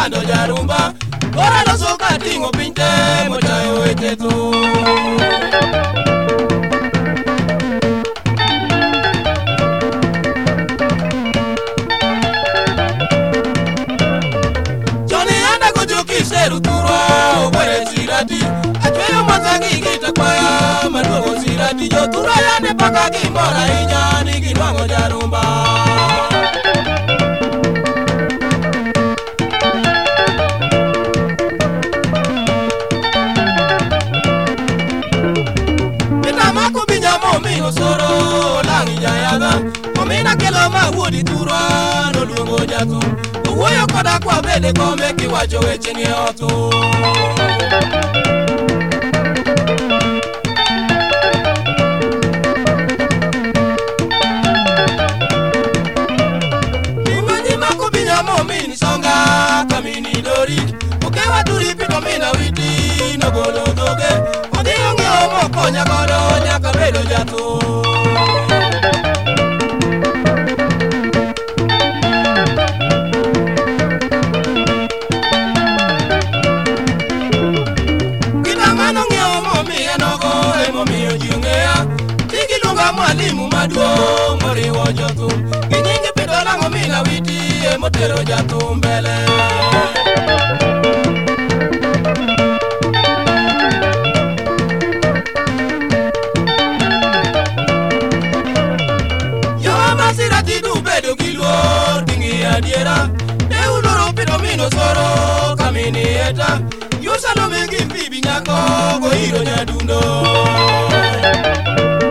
sando jarumba ora lo so katingo pinte motayo eteto Johnny anda gojo kiseru turwa obere sirati atweyo mazagi gita kwaya madogo sirati jo turwa yane paka gimbora inya nigi nwango jarumba Soro langi jayaga Omina kelo mawudi turwa no luongo jatu Uwoyo koda kwa bede kome kiwacho weche ni otu Umanyi mako binya momini songa kamini dori Ukewa turi pito mina witi no golo doge Odionge omo konya kodo nyaka bedo jatu Mwalimu maduo moriwo jotu Kinyingi pido lango mina witi motero jatu mbele Yo masirati du bedo giluor dingi adiera Deuloro pido mino soro kamini eta Yusalo mengi mbibi nyako go hiro nyadundo